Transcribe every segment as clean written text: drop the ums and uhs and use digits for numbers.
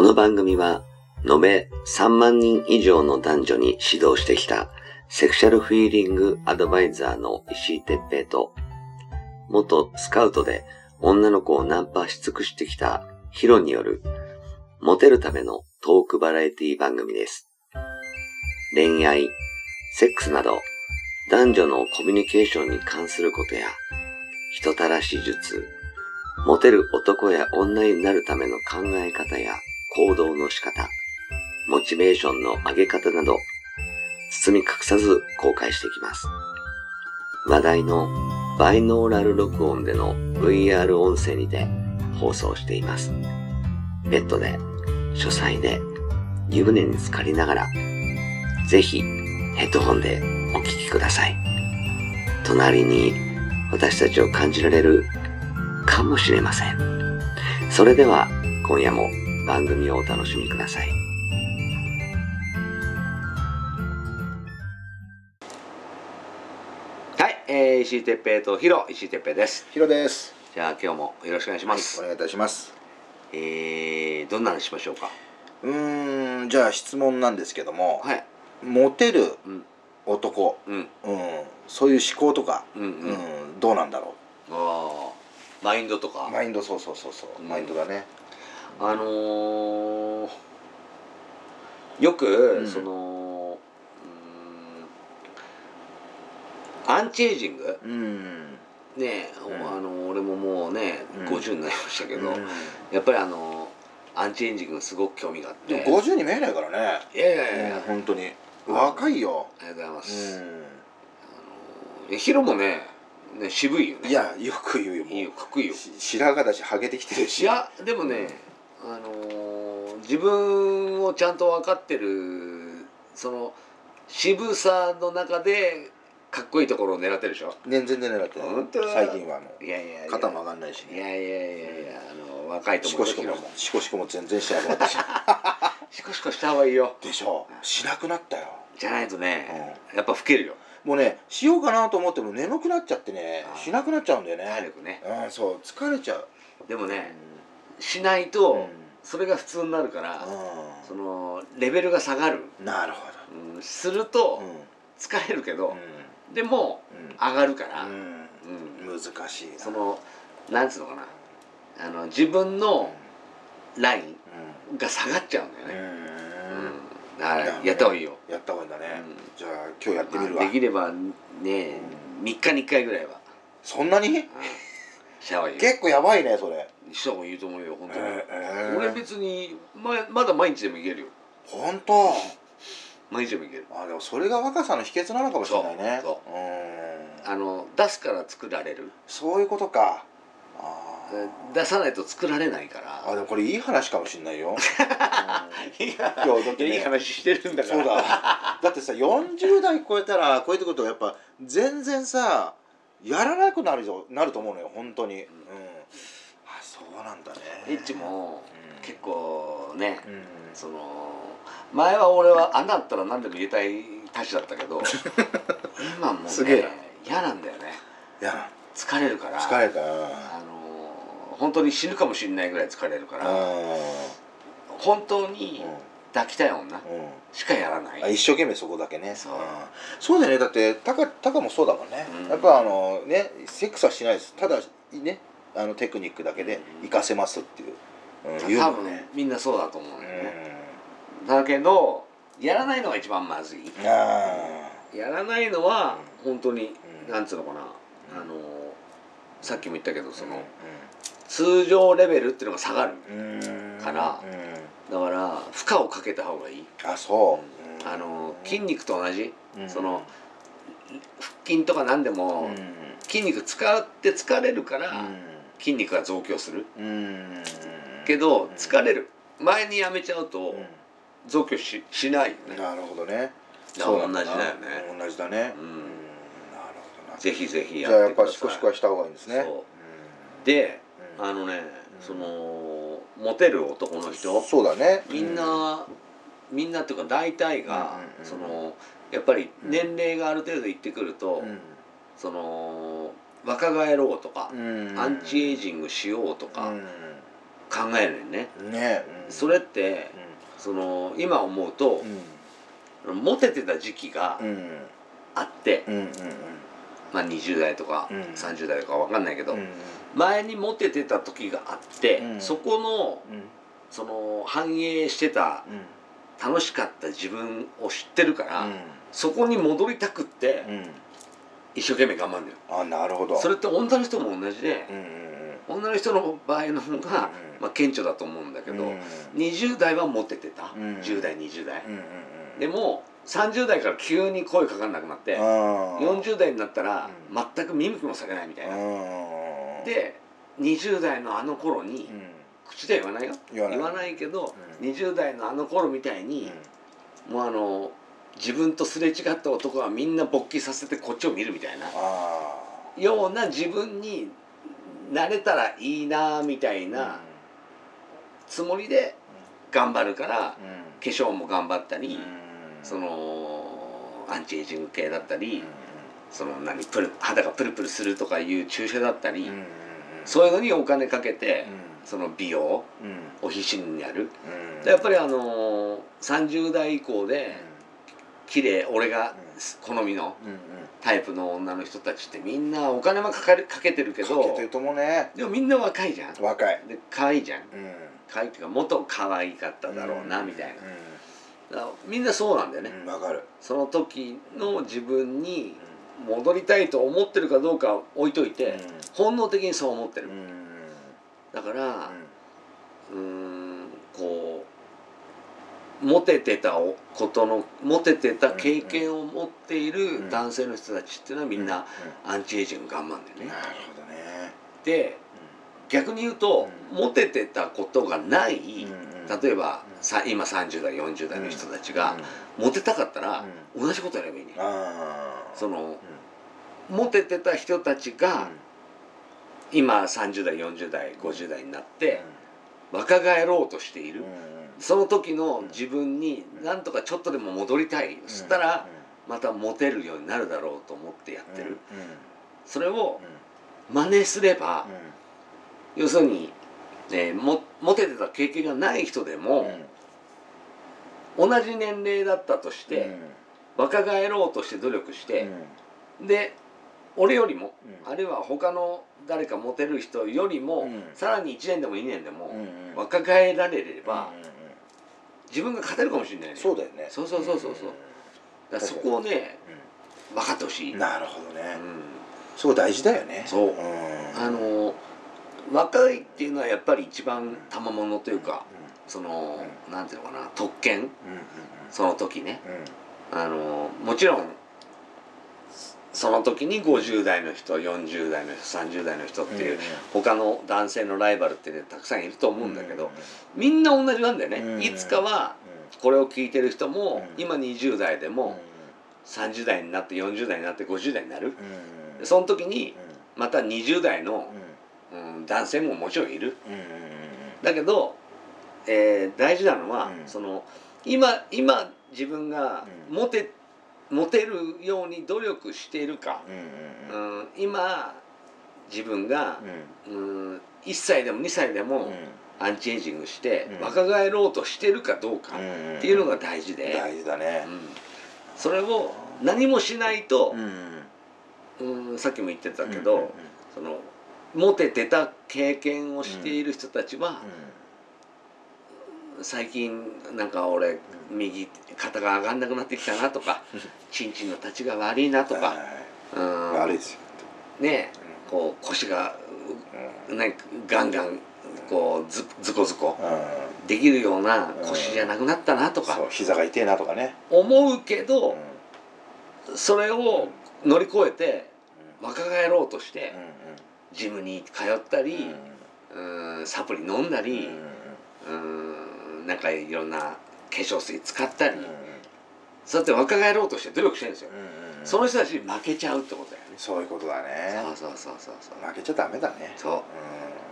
の番組は延べ3万人以上の男女に指導してきたセクシャルフィーリングアドバイザーの石井哲平と、元スカウトで女の子をナンパし尽くしてきたヒロによるモテるためのトークバラエティ番組です。恋愛、セックスなど男女のコミュニケーションに関することや人たらし術、モテる男や女になるための考え方や行動の仕方、モチベーションの上げ方など包み隠さず公開していきます。話題のバイノーラル録音での VR 音声にて放送しています。ベッドで、書斎で、湯船に浸かりながら、ぜひヘッドホンでお聞きください。隣に私たちを感じられるかもしれません。それでは今夜も番組をお楽しみください。はい、石井哲平とヒロ、石井哲平です。 ヒロです。 じゃあ今日もよろしくお願いします。 はい、お願いいたします。 どんな話しましょうか。 じゃあ質問なんですけども、 はい、 モテる男、そういう思考とか、どうなんだろう。マインドとか。 マインド、そう、マインドだね。 よく、アンチエイジング、ね、俺ももうね、50になりましたけど、やっぱりアンチエイジングすごく興味があって。 50に見えないからね。 いや本当に若いよ。 ありがとうございます。ヒロもね、渋いよね。 いや、よく言うよ。 いいよ、かっこいいよ。 白髪だし、ハゲてきてるし。 いや、でもね、自分をちゃんと分かってる、その渋さの中でかっこいいところを狙ってるでしょ。 全然狙ってない。最近はもう。 いや肩も上がんないしね。 いや、若いと思う。 シコシコも全然しなくなったし。 シコシコした方がいいよ。 でしょ。しなくなったよ。 じゃないとね、やっぱ老けるよ。 もうね、しようかなと思っても眠くなっちゃってね、しなくなっちゃうんだよね。 体力ね。 そう、疲れちゃう。 でもね、しないとそれが普通になるから、そのレベルが下がる。 なるほど。すると疲れるけど、でも上がるから。 難しいな。 そのなんつうのかな、自分のラインが下がっちゃうんだよね。やった方がいいよ。 やった方がいいんだね。じゃあ今日やってみるわ。 できればね、3日に1回ぐらいは。 そんなに？ した方がいいよ。 結構やばいね、それ。 した方がいいと思うよ、本当に。俺別にまだ毎日でもいけるよ。 本当？ 毎日でもいける。 でもそれが若さの秘訣なのかもしれないね。 そう。出すから作られる。 そういうことか。 出さないと作られないから。 でもこれいい話かもしれないよ。 いい話してるんだから。 そうだ。だってさ、40代超えたらこういうことやっぱ全然さやらなくなると思うのよ、本当に。そうなんだね。 エッチも結構ね、その前は俺は穴あったら何でも入れたいたちだったけど、今もうね嫌なんだよね。疲れるから。本当に死ぬかもしれないぐらい疲れるから、本当に抱きたい女しかやらない。 一生懸命そこだけね。そうだよね。だってタカもそうだもんね。やっぱね、セックスはしないです。ただね、テクニックだけで活かせますっていう。 多分みんなそうだと思うよね。だけどやらないのが一番まずい。やらないのは本当になんつうのかな、さっきも言ったけど、その通常レベルっていうのが下がるから、だから負荷をかけた方がいい。筋肉と同じ、その腹筋とか何でも筋肉使って疲れるから筋肉が増強するけど、疲れる前にやめちゃうと増強しないよね。 なるほどね。 同じだよね。 同じだね。なるほどな。 ぜひぜひやってください。じゃあやっぱシコシコはした方がいいんですね。 で、そのモテる男の人、 そうだね。 みんなっていうか大体がそのやっぱり年齢がある程度いってくると、その若返ろうとかアンチエイジングしようとか考考えるよね。 ね、 それってその今思うと、モテてた時期があって、まあ20代とか30代とか分かんないけど、前にモテてた時があって、そこのその反映してた楽しかった自分を知ってるから、そこに戻りたくって一生懸命頑張るんだよ。 あ、なるほど。 それって女の人も同じで、女の人の場合の方がまあ顕著だと思うんだけど、20代はモテてた、10代20代、でも30代から急に声かかんなくなって40代になったら全く見向きもされないみたいな。で20代のあの頃に、口では言わないよ、言わないけど、20代のあの頃みたいに、もう自分とすれ違った男はみんな勃起させてこっちを見るみたいなような自分になれたらいいなみたいなつもりで頑張るから、化粧も頑張ったり、そのアンチエイジング系だったり、その肌がプルプルするとかいう注射だったり、そういうのにお金かけて、その美容を必死にやる。やっぱり30代以降で綺麗、俺が好みのタイプの女の人たちってみんなお金もかけてるけど、でもみんな若いじゃん。 若いで可愛いじゃん。可愛いっていうか元可愛かっただろうなみたいな。みんなそうなんだよね。 わかる。 その時の自分に戻りたいと思ってるかどうか置いといて、本能的にそう思ってる。だからこうモテてた経験を持っている男性の人たちっていうのはみんなアンチエイジング頑張るんだよね。 なるほどね。 で逆に言うと、モテてたことがない、例えば今30代40代の人たちがモテたかったら同じことやればいいね。そのモテてた人たちが今30代40代50代になって若返ろうとしている、その時の自分になんとかちょっとでも戻りたい、そしたらまたモテるようになるだろうと思ってやってる。それを真似すれば、要するに、モテてた経験がない人でも、同じ年齢だったとして、若返ろうとして努力して、で俺よりも、あるいは他の誰かモテる人よりも、さらに1年でも2年でも若返られれば、自分が勝てるかもしれないね。 そうだよね。 そうだからそこをね、分かってほしい。 なるほどね。そう大事だよね。 そう、若いっていうのはやっぱり一番賜物というか、そのなんていうのかな、特権、その時ね、もちろんその時に50代の人40代の人30代の人っていう他の男性のライバルってねたくさんいると思うんだけど、みんな同じなんだよね。いつかはこれを聞いてる人も今20代でも30代になって40代になって50代になる、その時にまた20代の男性ももちろんいる。だけど、大事なのは、その今自分がモテるように努力しているか、今自分が、1歳でも2歳でもアンチエイジングして若返ろうとしてるかどうかっていうのが大事で、 大事だね。 それを何もしないと、さっきも言ってたけど、そのモテてた経験をしている人たちは、最近なんか俺右肩が上がんなくなってきたなとか、ちんちんの立ちが悪いなとか、 悪いですよね、こう腰がガンガンこうズコズコできるような腰じゃなくなったなとか、 膝が痛いなとかね思うけど、それを乗り越えて若返ろうとしてジムに通ったり、サプリ飲んだり、なんかいろんな化粧水使ったり、そうやって若返ろうとして努力してるんですよ。その人たちに負けちゃうってことだよね。 そういうことだね。 そう負けちゃダメだね。 そう、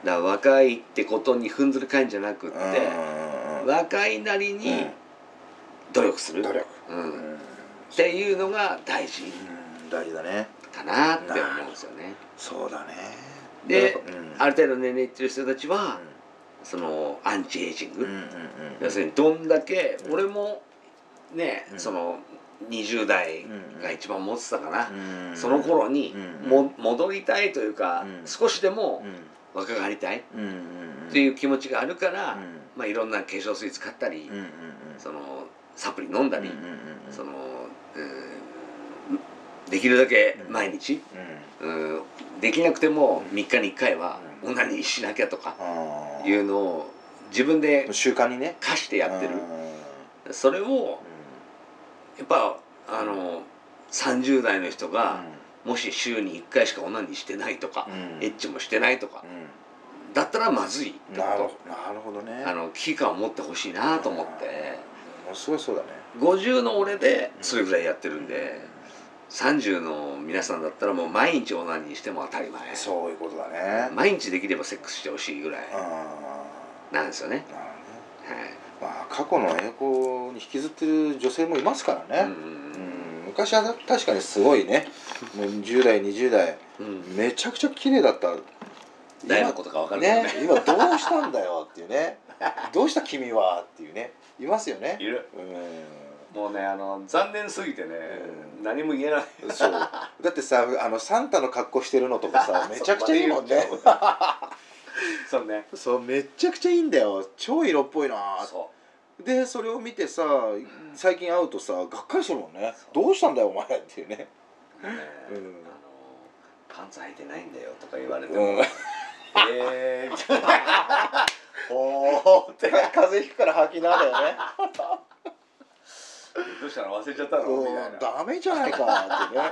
だから若いってことに踏んずるかいんじゃなくって、若いなりに努力するっていうのが大事、 大事だねかなって思うんですよね。 そうだね。 で、ある程度年齢いってる人たちは、 そのアンチエイジング、 うんうんうん、 要するにどんだけ俺もね、その20代が一番持ってたかな、その頃に戻りたいというか、少しでも若返りたいっていう気持ちがあるから、まあいろんな化粧水使ったり、そのサプリ飲んだり、そのできるだけ毎日、できなくても3日に1回はオナニーしなきゃとかいうのを自分で習慣にね課してやってる。それをやっぱ30代の人がもし週に1回しかオナニーしてないとか、エッチもしてないとかだったらまずいってこと。 なるほどね。 危機感を持ってほしいなと思って。 すごいそうだね。 50の俺でそれぐらいやってるんで、30の皆さんだったらもう毎日オナニーしても当たり前。 そういうことだね。 毎日できればセックスしてほしいぐらいなんですよね。 まあ過去の栄光に引きずってる女性もいますからね。昔は確かにすごいね、もう10代20代、めちゃくちゃ綺麗だった。 誰のことか分かるよね。 今どうしたんだよっていうね、どうした君はっていうね、いますよね。 いる。もうね、残念すぎてね、何も言えない。 そうだってさ、サンタの格好してるのとかさ、めちゃくちゃいいもんね。 そうね。 そう、めちゃくちゃいいんだよ。超色っぽいな。でそれを見てさ、最近会うとさ、がっかりするもんね。どうしたんだよお前っていうね。 パンツ履いてないんだよとか言われても、 おーって風邪ひくから吐きなだよね。 どうしたの忘れちゃったのみたいな。 ダメじゃないかってね。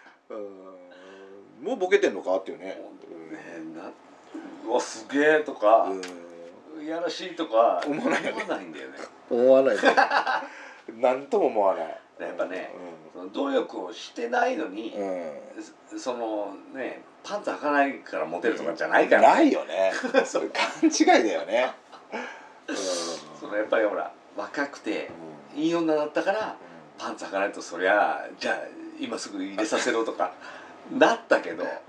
もうボケてんのかっていうね。 うわすげえとか、いやらしいとか思わないんだよね。思わない。なんとも思わない。 やっぱね、努力をしてないのに、そのね、パンツ履かないからモテるとかじゃないから。 ないよね。それ勘違いだよね。 そのやっぱりほら若くていい女だったからパンツ履かないと、そりゃじゃあ今すぐ入れさせろとかなったけど、ね、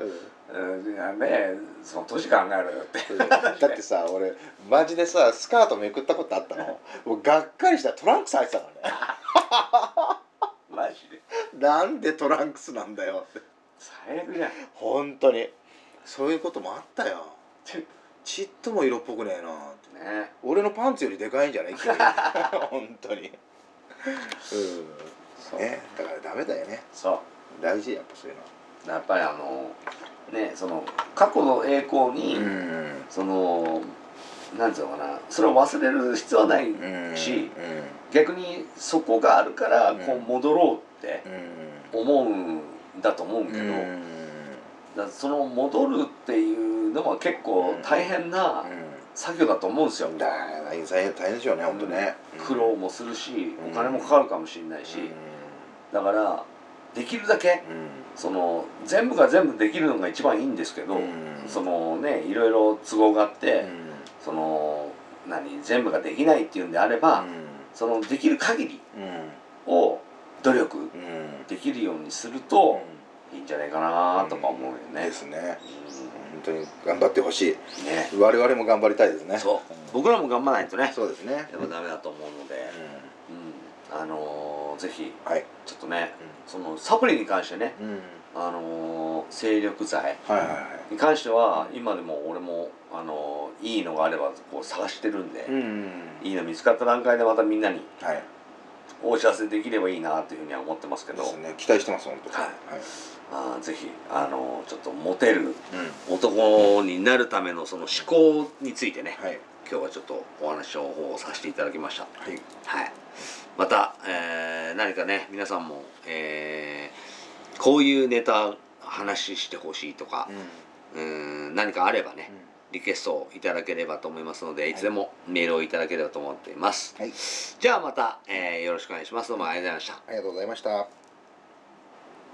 その年考えろよって。 だってさ、俺マジでさ、スカートめくったことあったの。もうがっかりした。トランクス履いてたからね。 マジでなんでトランクスなんだよって。 最悪じゃん。 本当にそういうこともあったよ。ちっとも色っぽくねえなってね。俺のパンツよりでかいんじゃない君。本当に。ね、だからダメだよね。 そう大事やっぱそういうの。 やっぱりね、その過去の栄光に、そのなんていうのかな、それを忘れる必要はないし、逆にそこがあるからこう戻ろうって思うんだと思うけど、だその戻るっていうのは結構大変な作業だと思うんですよ。 大変でしょうね、本当ね。 苦労もするし、お金もかかるかもしれないし、だからできるだけその全部が全部できるのが一番いいんですけど、そのね、いろいろ都合があって、その全部ができないっていうんであれば、そのできる限りを努力できるようにするといいんじゃないかなとか思うよね。 ですね。本当に頑張ってほしい。 ね。 我々も頑張りたいですね。 そう。僕らも頑張らないとね。 そうですね。 やっぱダメだと思うので、ぜひちょっとね、そのサプリに関してね、精力剤に関しては今でも俺もいいのがあればこう探してるんで、いいの見つかった段階でまたみんなにお知らせできればいいなというふうには思ってますけど、 期待してます本当に。 ぜひちょっとモテる男になるためのその思考についてね、今日はちょっとお話をさせていただきました。はい。また何かね、皆さんもこういうネタ話してほしいとか、何かあればね、リクエストをいただければと思いますので、いつでもメールをいただければと思っています。じゃあまた、よろしくお願いします。どうもありがとうございました。 ありがとうございました。